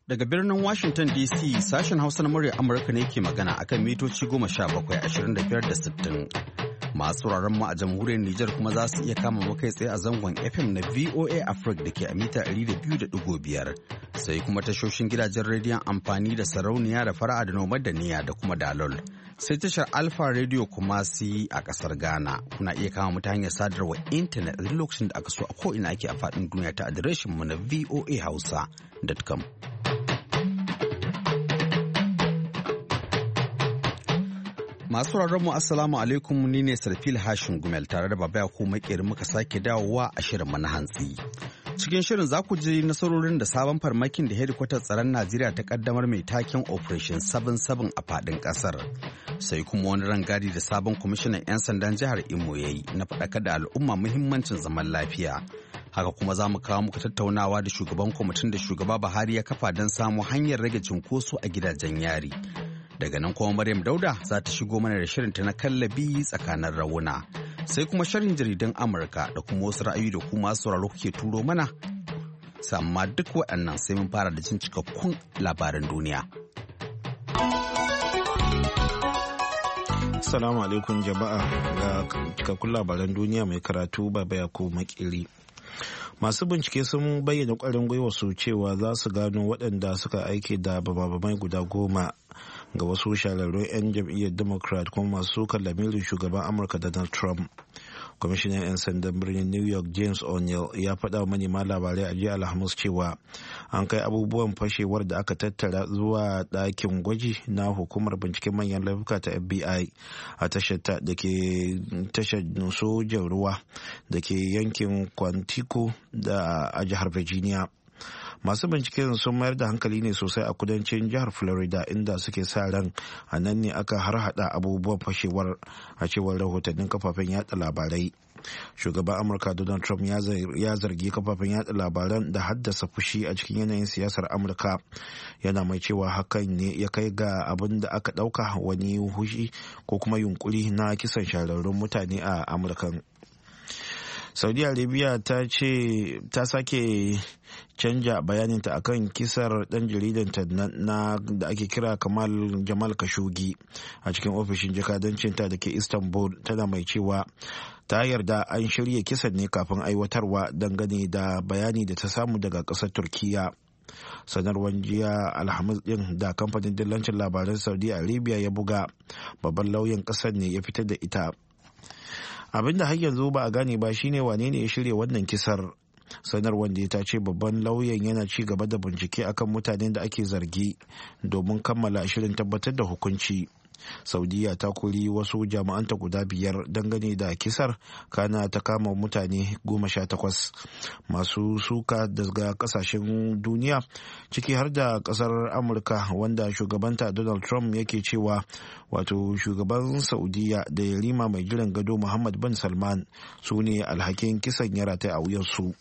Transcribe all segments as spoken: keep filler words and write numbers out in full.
Daga birnin Washington D C sashen Hausa na murya Amurka ne ke magana akan mitoci goma sha bakwai ashirin da biyar da sittin. Masu sauraron mu a jamhuriyar Nijar kuma za su iya kama mu kai tsaye a zangon F M na V O A Africa da ke a mita ɗari da biyu da ɗigo biyar. Sai kuma tashoshin gidajen rediyon amfani da sarauniya da fara'a da nomad da niyya da kuma dalol. Sai tashar Alpha Radio Kumasi a ƙasar Ghana. Kuna iya kama mu ta hanyar sadarwa intanet a duk lokacin da aka so a ko'ina ake a faɗin duniya ta adireshin mu na v o a hausa dot com. Masu mu assalamu alaikum, ni ne Sarfil Hashin Gumel tare da Baba Yakubu Makeri muka sake dawowa a shirin mu na hantsi. Cikin shirin za ku ji nasarorin da sabon farmakin da hedikwatar tsaron Najeriya ta kaddamar mai taken Operation saba'in saba'in a fadin kasar. Sai kuma wani rangadi da sabon kwamishinan 'yan sandan jihar Imo ya yi na faɗakar da al'umma muhimmancin zaman lafiya. Haka kuma za mu kawo muku tattaunawa da shugaban kwamitin da shugaba Buhari ya kafa don samu hanyar rage cunkoso a gidajen yari. Daga nan kuma Maryam Dauda za ta shigo mana da shirinta na kallabi tsakanin rawuna. Sai kuma sharhin jaridan Amurka da kuma wasu ra'ayi da kuma sauraro kuke turo mana. Samma duk waɗannan sai mun fara da jin cikakkun labaran duniya. Assalamu alaikum jama'a, ga cikakkun labaran duniya mai karatu Baba Yakubu Makeri. Masu bincike sun bayyana ƙwarin gwiwa su cewa za su gano waɗanda suka aike da bamabamai guda goma ga wasu shahararrun 'yan jam'iyyar Democrat kuma masu lamirin shugaban Amurka Donald Trump. Kwamishinan 'yan sandan birnin New York James O'Neill ya faɗa wa manema labarai a jiya Alhamis cewa an kai abubuwan fashewar da aka tattara zuwa ɗakin gwaji na hukumar binciken manyan laifuka ta F B I a tashar da ke tashar sojan ruwa da ke yankin Quantico da a jihar Virginia. Masu binciken sun mayar da hankali ne sosai a kudancin jihar Florida inda suke sa ran a nan ne aka harhaɗa abubuwan fashewar a cewar rahotannin kafafen yada labarai. Shugaban Amurka Donald Trump ya zargi kafafen yada labaran da haddasa fushi a cikin yanayin siyasar Amurka, yana mai cewa hakan ne ya kai ga abin da aka ɗauka wani hushi ko kuma yunkuri na kisan shahararrun mutane a Amurkan. Saudi Arabia ta ce ta sake canja bayaninta akan kisar dan jaridanta na da ake kira Kamal Jamal Khashoggi a cikin ofishin jakadancinta da ke Istanbul, tana mai cewa ta yarda an shirya kisan ne kafin aiwatarwa dangane da bayani da ta samu daga ƙasar Turkiya. Sanarwar jiya Alhamis din da kamfanin dillancin labaran Saudi Arabia ya buga, babban lauyan ƙasar ne ya fitar da ita. Abin da har yanzu ba a gane ba shine wane ne ya shirya wannan kisar. Sanarwar da ta ce babban lauyan yana ci gaba da bincike akan mutanen da ake zargi domin kammala shirin tabbatar da hukunci. Saudiya ta kori wasu jami'anta guda biyar dangane da kisar, kana ta kama mutane goma sha takwas masu suka daga kasashen duniya ciki har da kasar Amurka, wanda shugabanta Donald Trump yake cewa wato shugaban Saudiya da yarima mai jiran gado Muhammad bin Salman su ne alhakin kisan ya rataya a wuyansu.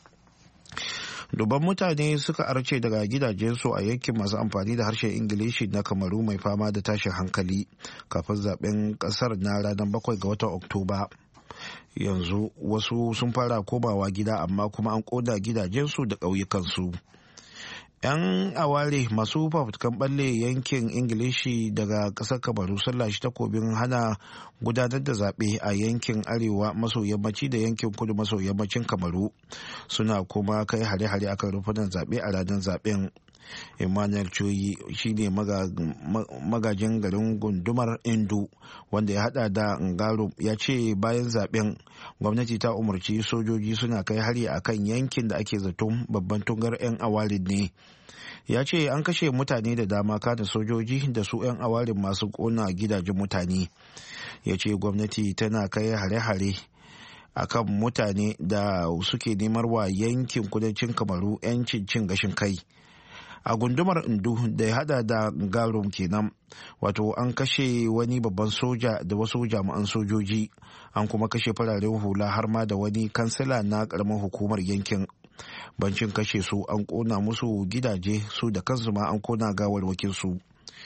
Dubban mutane suka arce daga gidajensu a yankin masu amfani da harshen Ingilishi na Kamaru mai fama da tashin hankali kafin zaben kasar na ranar bakwai ga watan Oktoba. Yanzu wasu sun fara komawa gida, amma kuma an koda gidajensu da ƙauyukansu. 'Yan aware masu fafutukan balle yankin Ingilishi daga ƙasar Kamaru sun lashe takobin hana gudanar da zaɓe a yankin arewa maso yammaci da yankin kudu maso yammacin Kamaru, suna kuma kai hare-hare akan rufunan zaɓe a ranar zaɓen. Emmanuel Choyi shine magajin garin gundumar Indu, wanda ya hada da Ngaro, ya ce bayan zaben gwamnati ta umarci sojoji suna kai hari a kan yankin da ake zaton babban tungar 'yan awarin ne. Ya ce an kashe mutane da dama, kada sojoji da su 'yan awarin masu kona gidajen mutane. Ya ce gwamnati tana kai hare-hare a kan mutane da suke nemar wa yankin kudancin Kamaru 'yancin cin gashin kai. A gundumar Indu da ya hada da Garum kenan, wato an kashe wani babban soja da wasu jami'an sojoji, an kuma kashe fararen hula har ma da wani kansila na karamar hukumar yankin. Bancin kashe su, an kona musu gidaje, su da kansu ma an kona gawarwakin su.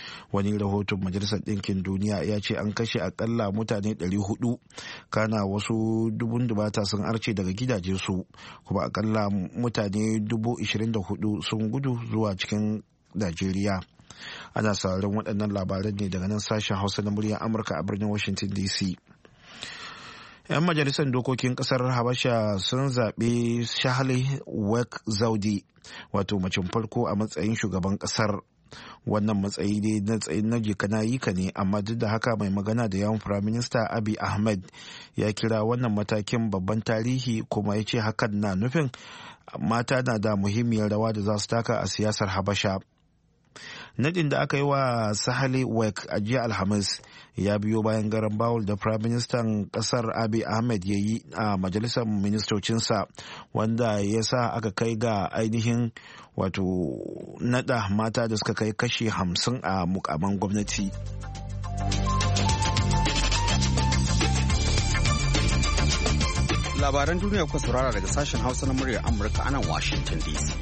Wani rahoton Majalisar Ɗinkin Duniya ya ce an kashe akalla mutane ɗari hudu, kana wasu dubun dubata sun arce daga gidajensu, kuma akalla mutane dubu ishirin da hudu sun gudu zuwa cikin Najeriya. Ana sauraron waɗannan labaran ne daga nan sashen Hausa na muryar Amurka a birnin Washington D C. 'Yan majalisar dokokin kasar Habasha sun zaɓi Shahale Wek Zaudi, wato macen farko a matsayin shugaban kasar. Wannan matsayi ne na tsayin na jikana yika ne, amma duk da haka mai magana da yawan Firaminista Abiy Ahmed ya kira wannan matakin babban tarihi, kuma ya ce hakan na nufin mata na da muhimmiyar rawa da za su taka a siyasar Habasha. Nadin da aka yi wa Sahale Wek a jiya Alhamis ya biyo bayan garan bawul da Firaministan kasar Abiy Ahmed ya yi a majalisar ministocinsa, wanda ya sa aka kai ga ainihin wato nada mata da suka kai kashi hamsin a mukaman gwamnati. Labaran duniya kuka saurara daga sashen Hausa na muryar Amurka a nan Washington D C.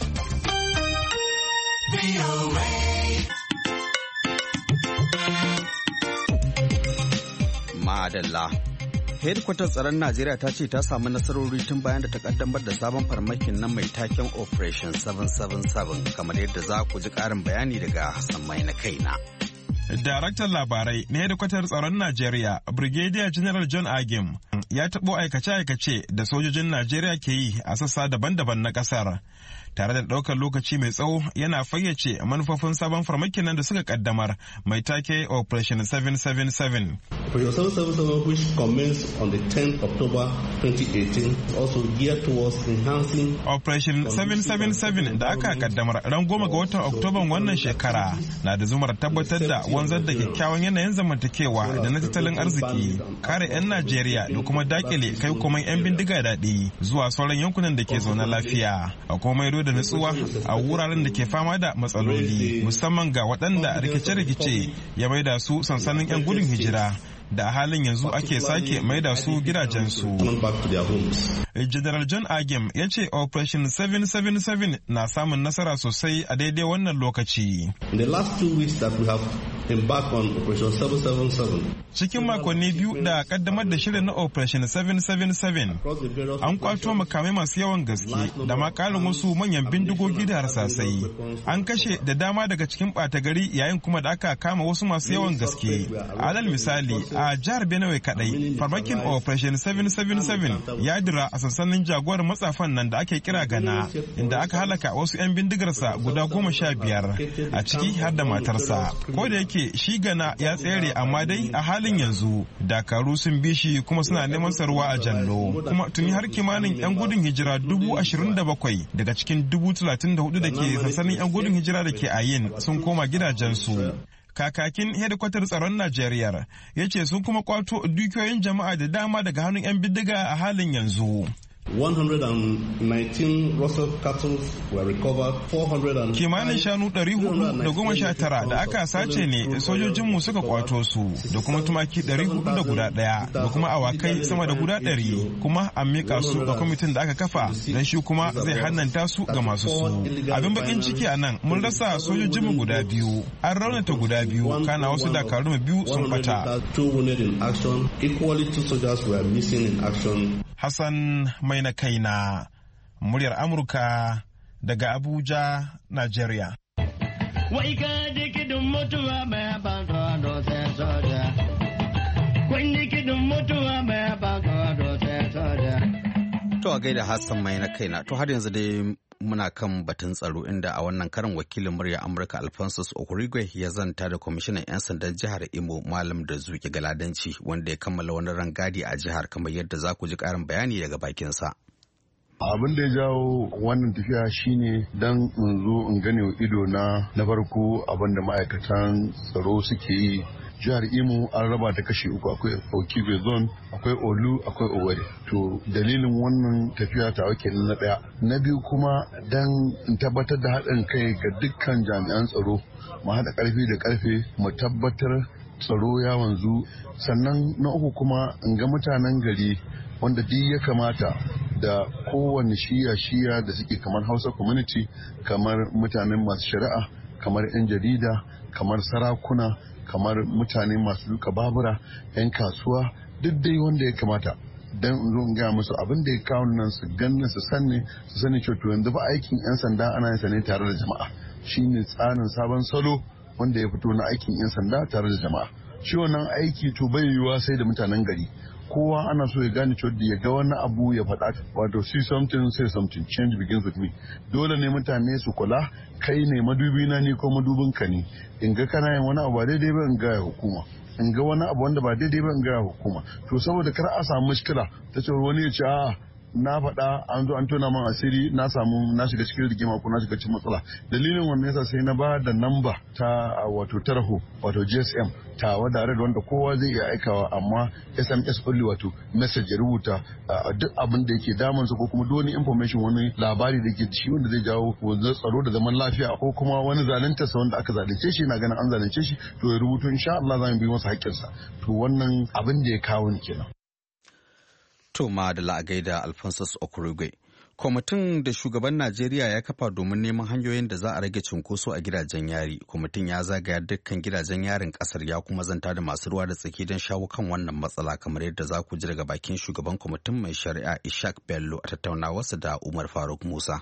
Madalla. Hedkwatar tsaron Najeriya ta ce ta samu nasarori tun bayan da ta kaddamar da sabon farmakin nan mai taken Operation seven seven seven, kamar yadda za ku ji ƙarin bayani daga Hassan Mai na kaina. Daraktan labarai na hedkwatar tsaron Najeriya, Brigadier General John Agim, ya taɓo aikace-aikace da sojojin Najeriya ke yi a sassa daban-daban na ƙasar. Tare da ɗaukar lokaci mai tsawo yana fayyace manufofin sabon farmakin nan da suka kaddamar mai take Operation seven seven seven. Operation seven seven seven, which commenced on the tenth of October twenty eighteen, also geared towards enhancing Operation seven seven seven da aka kaddamar ran goma ga watan Oktoban wannan shekara na da zumar tabbatar da wanzar da kyakkyawan yanayin zamantakewa da na tattalin arziki, kare 'yan Najeriya da kuma dakile kai kuma 'yan bindiga daɗi zuwa sauran yankunan da ke zaune lafiya, a kuma maido da nutsuwa a wuraren da ke fama da matsaloli, musamman ga waɗanda rikice-rikice ya maida su sansanin 'yan gudun hijira da a halin yanzu ake sake maida su gidajensu. General John Agim ya ce Operation seven seven seven na samun nasara sosai a daidai wannan lokaci. In the last two weeks that we have embarked on Operation seven seven seven. Cikin makonni biyu da kaddamar da shirin na Operation seven seven seven, an kwato makamai masu yawan gaske da ma ƙarin wasu manyan bindigogi da harsasai. An kashe da dama daga cikin ɓata gari, yayin kuma da aka kama wasu masu yawan gaske. Alal misali, a jihar Benue kadai, farmakin Operation seven seven seven ya dira a sansanin jagorar matsafan nan da ake kira Gana, inda aka halaka wasu 'yan bindigarsa guda goma sha biyar, a ciki har da matarsa. Ko da yake shi Gana ya tsere, amma dai a halin yanzu dakaru sun bi shi kuma suna neman sarwa a jallo. Kuma tuni har kimanin 'yan gudun hijira dubu ashirin da bakwai daga cikin dubu talatin da hudu da ke sansanin 'yan gudun hijira da ke Ayin sun koma gidajensu. Kakakin hedikwatar tsaron Najeriya ya ce sun kuma kwato dukiyoyin jama'a da dama daga hannun 'yan bindiga a halin yanzu. one hundred nineteen Russell cattle were recovered. four hundred Kimanin shanu ɗari hudu da goma sha tara da aka sace ne sojojinmu suka kwato su, da kuma tumaki ɗari hudu da guda ɗaya, da kuma awakai sama da guda ɗari, kuma an miƙa su ga kwamitin da aka kafa don shi kuma zai hannanta su ga masu su. Abin bakin ciki a nan, mun rasa sojojinmu guda biyu, an raunata guda biyu, kana wasu dakarun biyu sun bata. Hassan Mai na kaina, muryar Amurka daga Abuja, Najeriya. To a gaida Hassan Mai na kaina, to har yanzu dai muna kan batun tsaro, inda a wannan karin wakilin muryar Amurka Alphonsus Okurigwe ya zanta da kwamishinan 'yan sandan jihar Imo Malam da Zuki Galadanci, wanda ya kammala wani rangadi a jihar, kamar yadda za ku ji karin bayani daga bakinsa. Abin da ya jawo wannan tafiya shine dan in zo in gane ido na na farko abin da ma'aikatan tsaro suke yi. Jihar Imo an raba ta kashi uku, akwai Okigwe zone, akwai Olu, akwai Owerri. To dalilin wannan tafiya ta wake na daya. Na biyu kuma dan in tabbatar da haɗin kai ga dukkan jami'an tsaro, mu haɗa ƙarfi da ƙarfe mu tabbatar tsaro ya wanzu. Sannan na uku kuma in ga mutanen gari wanda duk ya kamata da kowane shiya-shiya da suke kamar Hausa community, kamar mutanen masu shari'a, kamar 'yan jarida, kamar sarakuna, kamar mutane masu duka babura, 'yan kasuwa, duk dai wanda ya kamata don in zo in gaya musu abin da ya kawo nan su ganin su sani su sani cewa to yanzu ba aikin 'yan sanda ana yin sa ne tare da jama'a, shine tsarin sabon salo wanda ya fito na aikin 'yan sanda tare da jama'a. Shi wannan aiki to bai yiwuwa sai da mutanen gari, kowa ana so ya gane cewa ya ga wani abu ya faɗa, wato see something say something, change begins with me. Dole ne mutane su kula, kai ne madubi na ni ko madubin ka ne, in ga kana yin wani abu ba daidai ba in ga hukuma, in ga wani abu wanda ba daidai ba in ga hukuma. To saboda kar a samu mushkila ta ce wani ya ce a na faɗa an zo an tona man asiri na samu na shiga cikin rigima ko na shiga cikin matsala, dalilin wannan yasa sai na ba da namba ta wato tarho wato G S M ta wadda wanda kowa zai iya aikawa, amma S M S only wato message ya rubuta duk abin da yake damunsa ko kuma duk wani information, wani labari da yake shi wanda zai jawo wanzar tsaro da zaman lafiya ko kuma wani zalunta sa wanda aka zalunce shi na ganin an zalunce shi, to ya rubuto insha Allah za mu bi masa haƙƙinsa. To wannan abin da ya kawo ni kenan. To ma da la'agai da Alphonsus Okurugwe. Kwamitin da shugaban Najeriya ya kafa domin neman hanyoyin da za a rage cunkoso a gidajen yari. Kwamitin ya zagaya dukkan gidajen yarin kasar ya kuma zanta da masu ruwa da tsaki don shawo kan wannan matsala, kamar yadda za ku ji daga bakin shugaban kwamitin mai shari'a Ishaq Bello a tattaunawarsa da Umar Faruk Musa.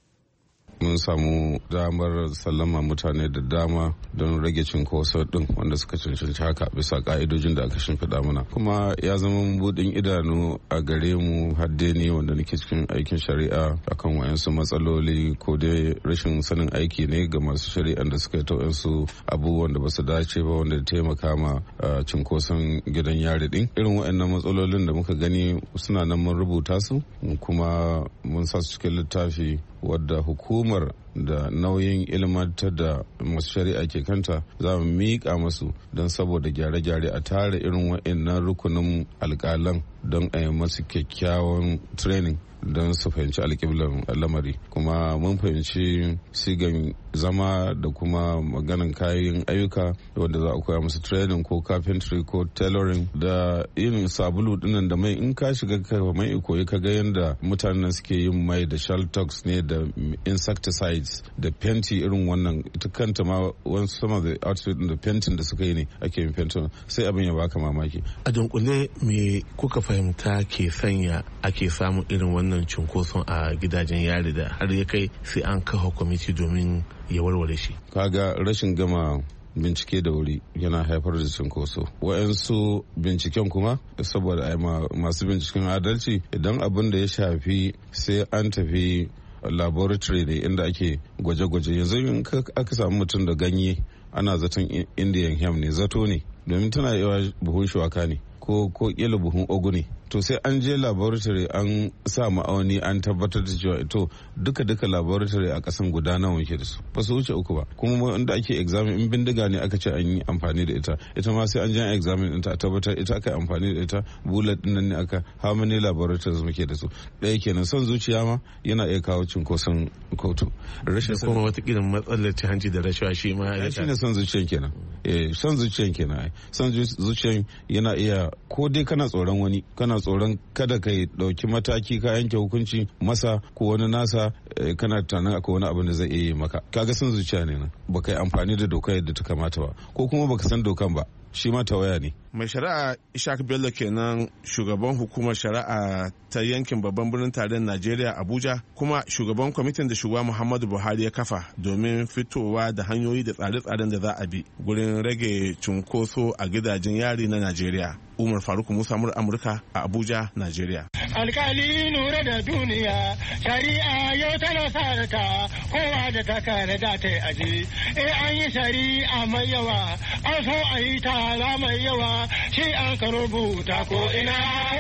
Mun samu damar sallama mutane da dama don rage cinkoso din wanda suka cancanci haka bisa ka'idojin da aka shimfiɗa mana, kuma ya zama buɗin idanu a gare mu hadde ne wanda nake cikin aikin shari'a akan wayansu matsaloli ko dai rashin sanin aiki ne ga masu shari'an da suka yi ta wayansu abubuwan da ba su dace ba wanda ya taimaka ma cinkoson gidan yari din. Irin wayannan matsalolin da muka gani suna nan mun rubuta su kuma mun sa su cikin littafi wadda hukumar da nauyin ilmantar da masu shari'a ke kanta za mu miƙa masu don saboda gyare-gyare a tare irin wa'annan rukunin alƙalan don a yi masu kyakkyawan training don su fahimci alƙiblar lamari. Kuma mun fahimci sigan zama da kuma maganin kayan ayyuka wanda za a koya musu training ko carpentry ko tailoring da irin sabulu dinnan da mai, in ka shiga ka mai koyi ka ga yadda mutanen suke yin mai da shaltox ne da insecticides da fenti irin wannan, ita kanta ma wani sama da outfit da fentin da suka yi ne ake yin fentin, sai abin ya baka mamaki. A dunkule me kuka fahimta ke sanya ake samun irin wannan cunkoson a gidajen yari da har ya kai sai an kafa kwamiti domin ya warware shi? Kaga rashin gama bincike da wuri yana haifar da cinkoso. Wa'yansu binciken kuma saboda ai masu binciken adalci, idan abin da ya shafi sai an tafi laboratory ne inda ake gwaje-gwaje. Yanzu in aka samu mutum da ganye ana zaton indian hem ne, zato ne, domin tana yawa buhun shuwaka ne ko ko kila buhun ogu ne. To sai an je laboratory an sa ma'auni an tabbatar da cewa ito duka duka laboratory a kasan guda nawa yake da su, ba su wuce uku ba. Kuma inda ake examine in bindiga ne aka ce an yi amfani da ita, ita ma sai an je examine ɗinta a tabbatar ita aka yi amfani da ita, bullet ɗin nan ne aka, how many laboratories muke da su. Ɗaya kenan, son zuciya ma yana iya kawo cinkoson kotu. Rashin kuma watakila matsalar ci hanci da rashawa shi ma ya shi ne son zuciyan kenan. Eh son zuciyan kenan. Son zuciyan yana iya, ko dai kana tsoron wani, kana tsoron kada ka dauki mataki ka yanke hukunci masa ko wani nasa, kana tunanin akwai wani abin da zai iya yi maka, kaga son zuciya ne nan, baka yi amfani da doka yadda ta kamata ba, ko kuma baka san dokan ba, shi ma tawaya ne. Mai shari'a Ishaq Bello kenan, shugaban hukumar shari'a ta yankin babban birnin tarayyar Najeriya Abuja, kuma shugaban kwamitin da shugaba Muhammadu Buhari ya kafa domin fitowa da hanyoyi da tsare-tsaren da za a bi gurin rage cunkoso a gidajen yari na Najeriya. Umar Faruk Musa, Amurka a Abuja, Najeriya. Alkali nura da duniya, shari'a yau tana sarata, kowa da ta kare da ta aji. Eh an yi shari'a mai yawa, an so a yi tara mai yawa, shi an ka rubuta ko ina.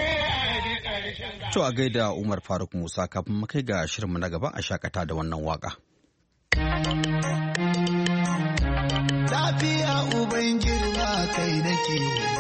To a gaida Umar Faruk Musa, kafin mu kai ga shirinmu na gaba a shakata da wannan waka. Lafiya uban girma kai nake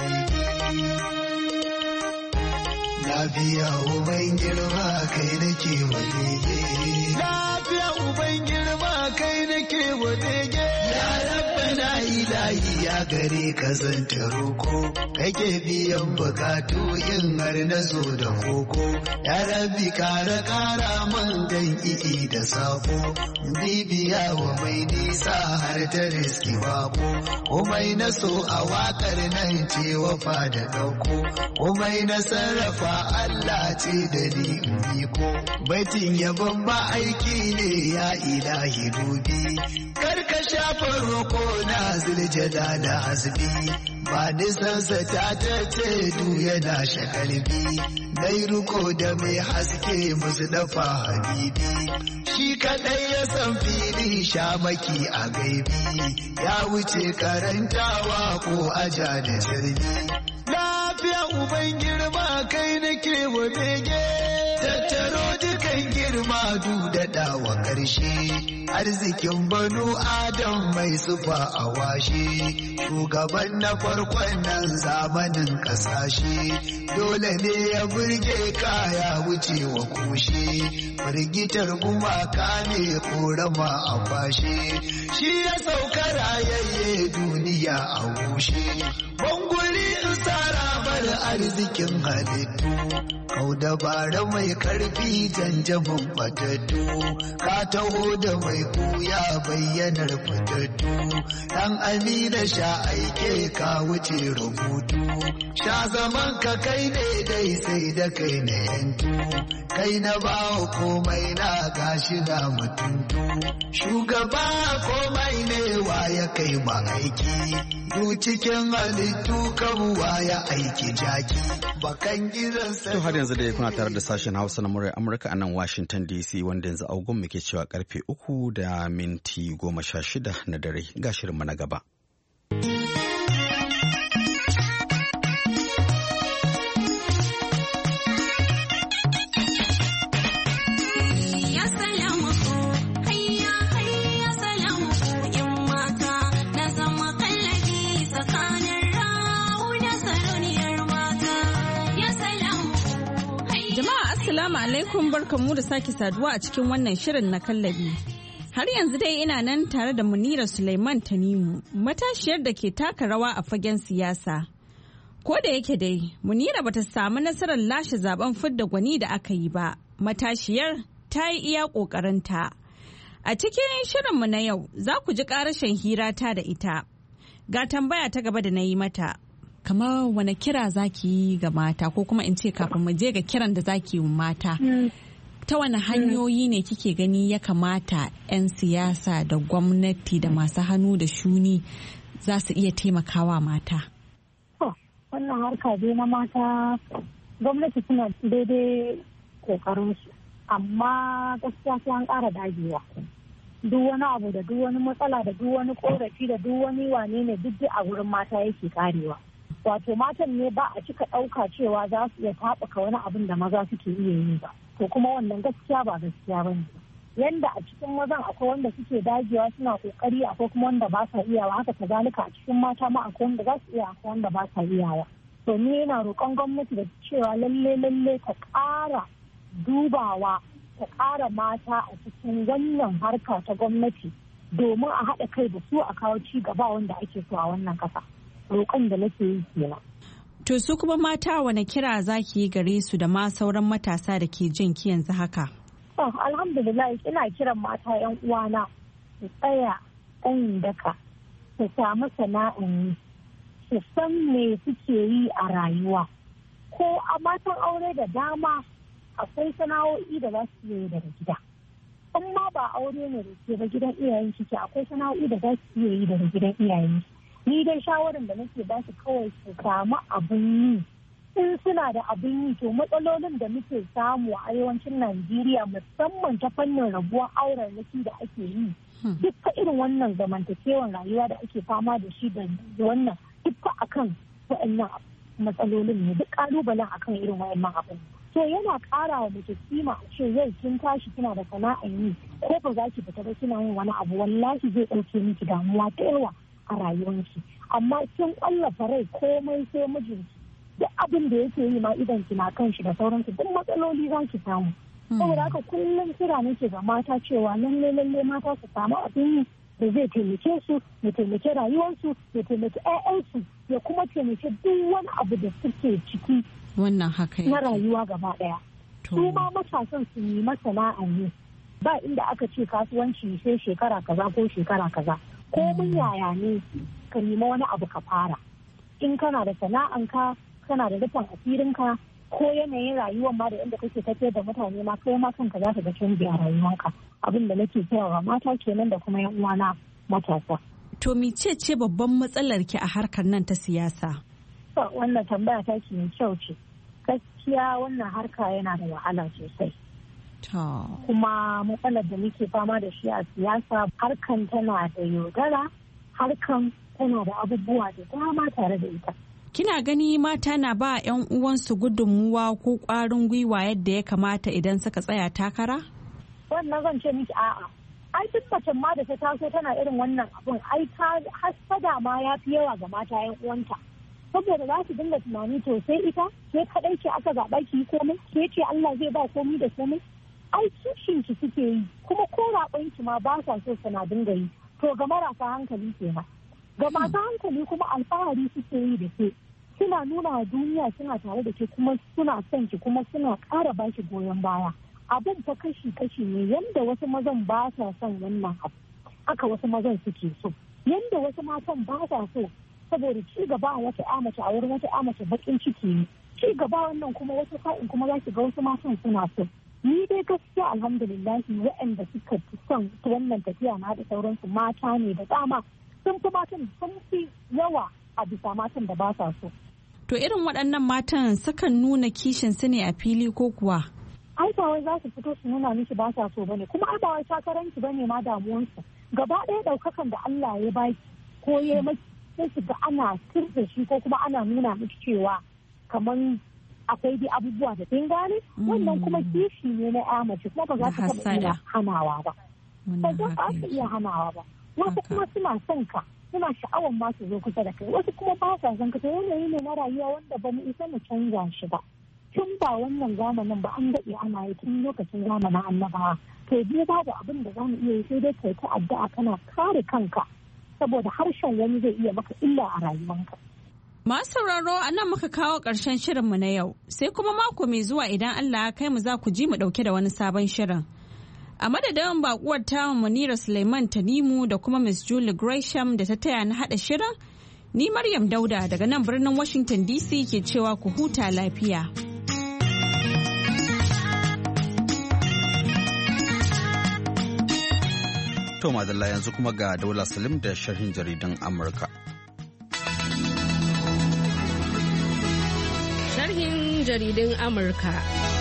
Lafiya uban girma kai nake wadege. Lafiya uban girma kai nake wadege. Ya rabba Rabbana ilahi ya gare ka zanta roko, kake biyan bukatu in har na zo da koko. Ya Rabbi kara kara man dan i'i da sako, bibiya wa mai nisa har ta riski bako. Komai na so a wakar nan ce wafa da dauko, komai na sarrafa Allah ce da ni in biko. Baitin yabon ba aiki ne ya ilahi dubi, karka shafa roko na ziljada da hasbi. Ba nisansa ta ta ce du yana shakalbi, dai ruko da mai haske musu dafa habibi. Shi kaɗai ya san fili shamaki a gaibi, ya wuce karantawa ko aja da sirri. Lafiya uban girma kai nake wa bege, tattaro dukan girma dudada wa ƙarshe. Arzikin banu Adam mai sufa a washe, shugaban na farkon nan zamanin ƙasashe. Dole ne ya burge kaya wuce wa kushe, firgitar gumaka ne korama a kwashe. Shi ya sauka rayayye duniya a gushe, banguri in tsara bar arzikin halittu. Kau dabara mai karfi janjamin fatattu, ka taho da mai kuya bayyanar fatattu. Dan Amina sha aike ka wuce rubutu, sha zaman ka kai ne dai sai da kai na yantu. Kai na bawa komai na gashi na mutuntu, shugaba komai ne wa ya kai ma aiki. Du cikin halittu kabuwa ya aiki jaki, bakan gidansa. To har yanzu da kuna tare da sashen Hausa na muryar Amurka a nan Washington D C, wanda yanzu agogon muke cewa karfe uku da minti goma sha shida na dare. Ga shirinmu na gaba. Assalamu alaikum, barkanmu da sake saduwa a cikin wannan shirin na kallabi. Har yanzu dai ina nan tare da Munira Suleiman Tanimu, matashiyar da ke taka rawa a fagen siyasa. Ko da yake dai, Munira bata samu nasarar lashe zaben fidda gwani da aka yi ba, matashiyar ta yi iya ƙoƙarinta. A cikin shirinmu na yau, za ku ji ƙarashin hirata da ita. Ga tambaya ta gaba da na yi mata. Kamar wane kira zaki yi ga mata, ko kuma in ce kafin mu je ga kiran da zaki yi mata, ta wane hanyoyi ne kike gani ya kamata 'yan siyasa da gwamnati da masu hannu da shuni za su iya taimakawa mata? Wannan harka dai na mata gwamnati suna daidai kokarinsu, amma gaskiya sai an ƙara dagewa. Duk wani abu da duk wani matsala da duk wani korafi da duk wani wane ne duk a wurin mata yake karewa. Wato matan ne ba a cika ɗauka cewa za su iya taɓuka wani abin da maza suke iya yi ba. To kuma wannan gaskiya ba gaskiya ba ne. Yanda a cikin mazan akwai wanda suke dagewa suna kokari, akwai kuma wanda ba sa iyawa, haka kazalika a cikin mata ma akwai wanda za su iya, akwai wanda ba sa iyawa. To ni yana roƙon gwamnati da cewa lalle lalle ta ƙara dubawa, ta ƙara mata a cikin wannan harka ta gwamnati domin a haɗa kai da su a kawo ci gaba wanda ake so a wannan ƙasa. Roƙon da nake yi kenan. To su kuma mata wane kira zaki yi gare su da ma sauran matasa da ke jin ki yanzu haka? Oh, alhamdulillah ina kiran mata 'yan uwana su tsaya ɗayin daka, su samu sana'in yi, su san me suke yi a rayuwa. Ko a matan aure da dama akwai sana'o'i da za su yi daga gida. In ma ba aure ne da ke ba gidan iyayen ciki, akwai sana'o'i da za su yi daga gidan iyayen. Ni dai shawarar da nake ba su kawai su samu abin yi. In suna da abin yi, to matsalolin da muke samu a yawancin Najeriya musamman ta fannin rabuwar auren da ake yi, dukka irin wannan zamantakewan rayuwa da ake fama da shi da wannan dukka akan waɗannan matsalolin ne, duk kalubalen akan irin waɗannan abin. To yana ƙara wa mace kima a ce yau kin tashi kina da sana'an yi, ko ba za ki fita ba kina yin wani abu, wallahi zai ɗauke miki damuwa ta yawa a rayuwarki. Amma kin ƙwallafa rai komai sai mijinki, duk abin da yake yi ma idan ki na kan shi da sauransu, duk matsaloli za ki samu. Saboda haka kullum kira nake ga mata cewa lalle lalle mata su samu abin yi, da zai taimake su, ya taimake rayuwarsu, ya taimake 'ya'yansu, ya kuma taimake duk wani abu da suke ciki wannan haka na rayuwa gaba daya. Su ma matasan su yi masana'a ne, ba inda aka ce kasuwanci sai shekara kaza ko shekara kaza, ko mun yaya ne ka nima wani abu ka fara. In kana da sana'anka, kana da rufin asirinka, ko yanayin rayuwar ma da inda kake tafiyar da mutane ma kai ma kanka za ka ga canji a rayuwanka. Abin da nake kira wa mata kenan da kuma yan uwana matasa. To mice ce babban matsalar ki a harkar nan ta siyasa? Wannan tambaya ta ke mai kyau ce. Gaskiya wannan harka yana da wahala sosai. Kuma matsalar da muke fama da shi a siyasa, harkan tana da yaudara, harkan tana da abubuwa da dama tare da ita. Kina gani mata na ba 'yan uwansu gudunmuwa ko ƙwarin gwiwa yadda ya kamata idan suka tsaya takara? Wannan zan ce miki a'a. Ai duk macen ma da ta taso tana irin wannan abun, ai ta hasada ma ya fi yawa ga mata 'yan uwanta. Saboda za su dinga tunani to sai ita, ke kaɗai ce aka zaɓa ki komai, ke ce Allah zai ba komai da komai. Ai kishin ki suke yi, kuma ko raɓan ki ma ba sa so suna dinga yi. To ga marasa hankali kenan. Ga masu hankali kuma alfahari suke yi da ke. Suna nuna wa duniya suna tare da ke, kuma suna son ki, kuma suna ƙara ba ki goyon baya. Abin ta kashi-kashi ne, yanda wasu mazan ba sa son wannan abu, haka wasu mazan suke so. Yanda wasu matan ba sa so, saboda ci gaba a wata amace a wurin wata amace bakin ciki ne. Ci gaba wannan kuma wasu sa'in kuma za ki ga wasu matan suna so. Ni dai gaskiya alhamdulillahi waɗanda suka fi son wannan tafiya na da sauransu mata ne da dama. Sun fi matan sun fi yawa a bisa matan da ba sa so. To irin waɗannan matan sukan nuna kishin su ne a fili ko kuwa? Ai ba wai za su fito su nuna miki ba sa so bane, kuma ai ba wai takaranki bane ma damuwarsu. Gaba ɗaya ɗaukakan da Allah ya baki ko ya maki sai su ga ana sirda shi ko kuma ana nuna miki cewa kaman akwai dai abubuwa da kin gane. Wannan kuma kishi ne na ƴa mace, kuma ba za ta taɓa iya hanawa ba. Ba za ta iya hanawa ba. Wasu kuma suna son ka, suna sha'awar ma su zo kusa da kai, wasu kuma ba sa son ka. To yanayi ne na rayuwa wanda ba mu isa mu canza shi ba. Tun ba wannan zamanin ba an daɗe ana yi tun lokacin zamanin annabawa. To biyu babu abin da za mu iya yi sai dai kai ta addu'a kana kare kanka, saboda harshen wani zai iya maka illa a rayuwanka. Masu sauraro a nan muka kawo ƙarshen shirinmu na yau, sai kuma mako mai zuwa idan Allah ya kai mu za ku ji mu ɗauke da wani sabon shirin. A madadin bakuwar tamu Munira Suleiman Tanimu da kuma Miss Julie Gresham da ta taya na haɗa shirin, ni Maryam Dauda daga nan birnin Washington D C ke cewa ku huta lafiya. To madalla yanzu kuma ga Daula Salim da sharhin jaridan Amurka. Sharhin jaridun Amurka.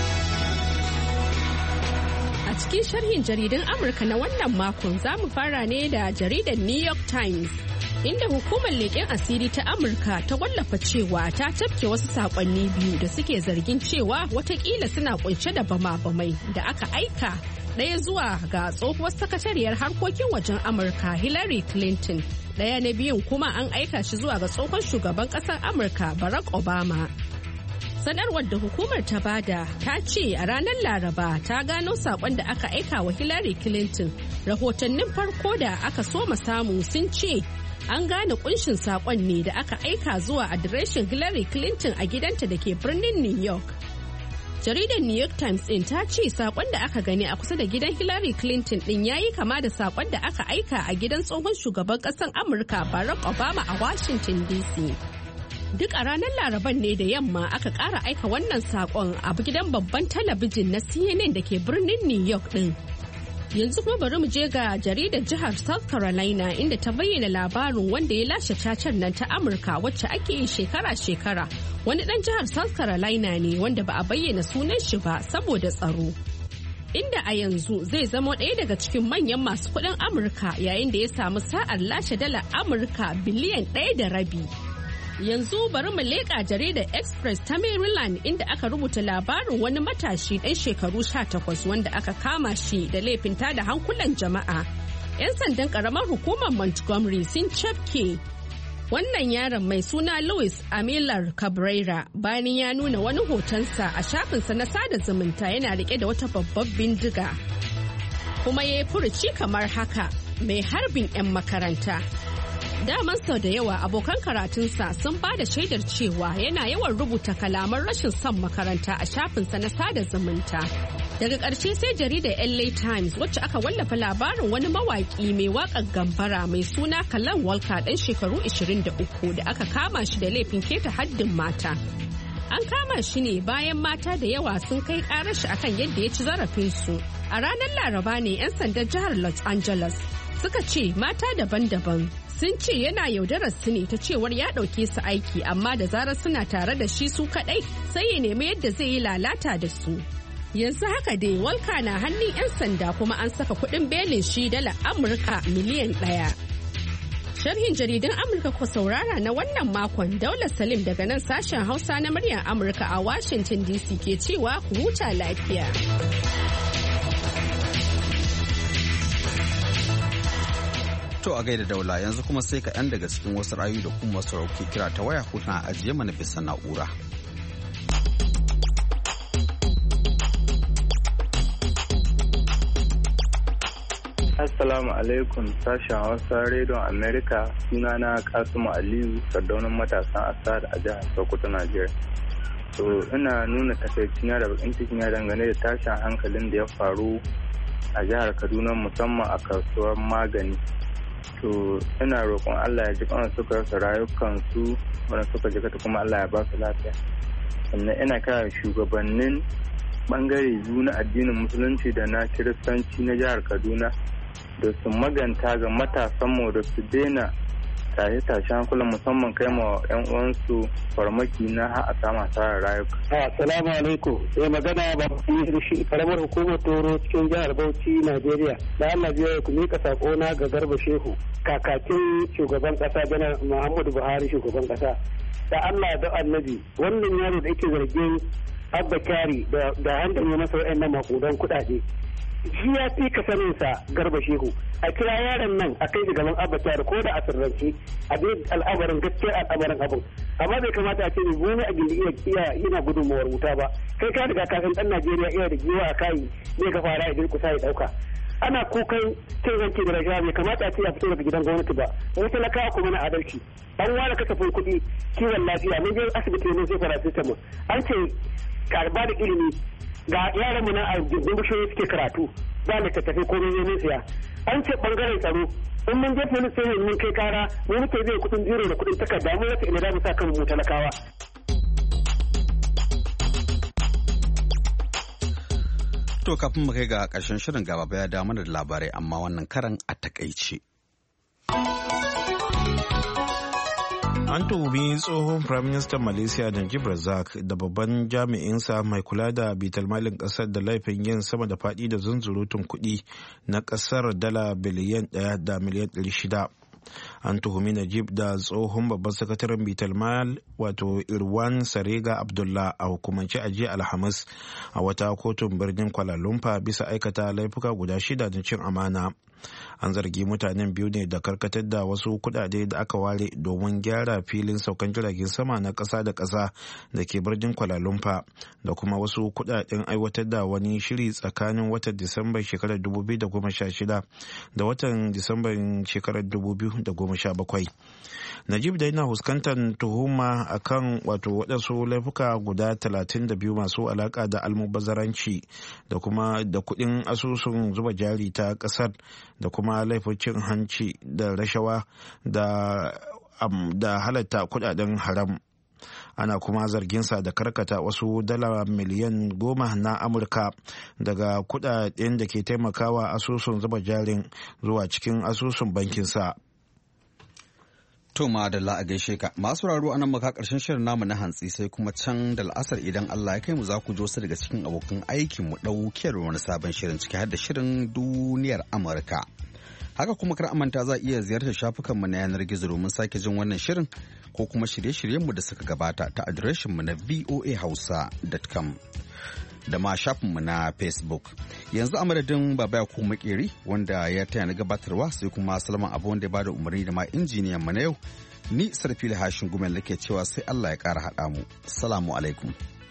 A cikin sharhin jaridun Amurka na wannan makon za mu fara ne da jaridar New York Times, inda hukumar leƙen asiri ta Amurka ta wallafa cewa ta tafke wasu saƙonni biyu da suke zargin cewa watakila suna kunshe da bama-bamai da aka aika ɗaya zuwa ga tsohuwar sakatariyar harkokin wajen Amurka Hillary Clinton, ɗaya na biyun kuma an aika shi zuwa ga tsohon shugaban ƙasar Amurka Barack Obama. Sanarwar da hukumar ta bada ta ce a ranar Laraba ta gano sakon da aka aika wa Hillary Clinton. Rahotannin farko da aka soma samu sun ce an gane kunshin sakon ne da aka aika zuwa adireshin Hillary Clinton a gidanta da ke birnin New York. Jaridar New York Times ɗin ta ce sakon da aka gani a kusa da gidan Hillary Clinton ɗin ya yi kama da sakon da aka aika a gidan tsohon shugaban ƙasar Amurka Barack Obama a Washington D C. Duk a ranar Laraban ne da yamma aka ƙara aika wannan saƙon a gidan babban talabijin na C N N da ke birnin New York ɗin. Yanzu kuma bari mu je ga jaridar jihar South Carolina inda ta bayyana labarin wanda ya lashe cacar nan ta Amurka wacce ake yi shekara-shekara. Wani ɗan jihar South Carolina ne wanda ba a bayyana sunan shi ba saboda tsaro. Inda a yanzu zai zama ɗaya daga cikin manyan masu kuɗin Amurka yayin da ya samu sa'ar lashe dalar Amurka biliyan ɗaya da rabi. Yanzu bari mu leƙa jaridar Express ta Maryland inda aka rubuta labarin wani matashi ɗan shekaru sha takwas wanda aka kama shi da laifin tada hankulan jama'a. 'Yan sandan ƙaramar hukumar Montgomery sun cafke wannan yaron mai suna Luis Amilar Cabrera bayan ya nuna wani hotonsa a shafinsa na sada zumunta yana riƙe da wata babbar bindiga. Kuma ya yi furuci kamar haka. mai harbin 'yan makaranta. Daman sau da yawa abokan karatunsa sun ba da shaidar cewa yana yawan rubuta kalaman rashin son makaranta a shafinsa na sada zumunta. Daga ƙarshe sai jaridar L A Times wacce aka wallafa labarin wani mawaƙi mai waƙar gambara mai suna Kalan Walker ɗan shekaru ashirin da uku da aka kama shi da laifin keta haddin mata. An kama shi ne bayan mata da yawa sun kai ƙarar shi akan yadda ya ci zarafinsu. A ranar Laraba ne 'yan sandan jihar Los Angeles suka ce mata daban-daban sun ce yana yaudarar su ne ta cewar ya ɗauke su aiki amma da zarar suna tare da shi su kaɗai sai ya nemi yadda zai yi lalata da su. Yanzu haka dai Walker na hannun 'yan sanda kuma an saka kuɗin belin shi dala Amurka miliyan ɗaya. Sharhin jaridun Amurka ku saurara na wannan makon Daula Salim daga nan sashen Hausa na muryar Amurka a Washington D C ke cewa ku huta lafiya. To a gaida Daula yanzu kuma sai ka 'yan daga cikin wasu rayu da kuma wasu rauke kira ta waya kuna ajiye mana bisa na'ura. Assalamu alaikum sashen Hausa Radio America, sunana Kasimu Aliyu Sardaunan matasan Asad a jihar Sokoto, Najeriya. To ina nuna takaicina da bakin cikina dangane da tashin hankalin da ya faru a jihar Kaduna musamman a kasuwar magani. To ina roƙon Allah ya ji kan suka rasa rayukansu wanda suka jikata kuma Allah ya ba su lafiya. Sannan ina kira shugabannin bangare biyu na addinin musulunci da na kiristanci na jihar Kaduna da su maganta ga matasanmu da su daina tashe-tashen hankulan musamman kai ma 'yan uwansu farmaki na har a samu asarar rayuka. Assalamu alaikum. Sai magana ba da shi karamar hukumar Toro cikin jihar Bauchi, Najeriya. Da Allah biya ku mika sako na ga Garba Shehu, kakakin shugaban kasa Janar Muhammadu Buhari shugaban kasa. Da Allah da Annabi, wannan yaro da yake zargin Abba Kyari da hankali masa wa'annan makudan kuɗaɗe. Shi ya fi ka saninsa Garba Shehu. A kira yaron nan a kai gaban Abba Kyari ko da a sirrance a bi al'amarin gaskiyar al'amarin abin. Amma bai kamata a ce ne wani a gindi iya yana gudunmawar wuta ba. Kai ka riga ka san ɗan Najeriya iya da giwa a kayi ne ka fara idan kusa ya ɗauka. Ana kukan cin hanci da rashawa bai kamata a ce a fito daga gidan gwamnati ba. Mu talakawa kuma na adalci. An ware kasafin kuɗi kiwon lafiya mun je asibiti ne sai paracetamol. An ce karba da ilimi ga yaran mu na a gindin bishiyoyi suke karatu za mu tattafi ko mun siya. An ce bangaren tsaro in mun je police station mun kai kara mu muke zai kudin jiro da kudin takarda mu wata ina da mu sa kan mu talakawa. To kafin mu kai ga ƙarshen shirin gaba ya da mana da labarai amma wannan karan a takaice. An tuhumi tsohon Firaministan Malaysia Najib Razak da babban jami'insa mai kula da bitalmalin ƙasar da laifin yin sama da faɗi da zunzurutun kuɗi na ƙasar dala biliyan ɗaya da miliyan ɗari shida. An tuhumi Najib da tsohon babban sakataren bitalmal wato Irwan Sarega Abdullah a hukumance a jiya Alhamis a wata kotun birnin Kuala Lumpur bisa aikata laifuka guda shida na cin amana. An zargi mutanen biyu ne da karkatar da wasu kudade da aka ware domin gyara filin saukan jiragen sama na ƙasa da ƙasa da ke birnin Kuala Lumpur da kuma wasu kudaden aiwatar da wani shiri tsakanin watan Disambar shekarar dubu biyu da goma sha shida da watan Disambar shekarar dubu biyu da goma sha bakwai. Najib da yana fuskantar tuhuma akan wato waɗansu laifuka guda talatin da biyu masu alaka da almubazzaranci da kuma da kuɗin asusun zuba jari ta ƙasar da kuma laifin cin hanci da rashawa da, um, da halatta kuɗaɗen haram. Ana kuma zarginsa da karkata wasu dala miliyan goma na Amurka daga kuɗaɗen da ke taimakawa asusun zuba jarin zuwa cikin asusun bankinsa. To ma da a gaishe ka masu raro anan maka karshen shirin namu na hantsi sai kuma can da la'asar idan Allah ya kai mu za ku jo su daga cikin abokan aikin mu ɗaukiyar wani sabon shirin ciki har da shirin duniyar Amurka. Haka kuma kar amanta za iya ziyartar shafukan mu na yanar gizo domin sake jin wannan shirin ko kuma shirye-shiryen mu da suka gabata ta adireshin mu na voa hausa dot com. Da ma shafinmu na Facebook. Yanzu a madadin Baba ya kuma makeri wanda ya taya na gabatarwa sai kuma Salman Abu wanda ya bada umarni da ma injiniyan mu na yau. Ni Sarfili Hashin Gumel nake cewa sai Allah ya ƙara haɗa mu. Assalamu alaikum.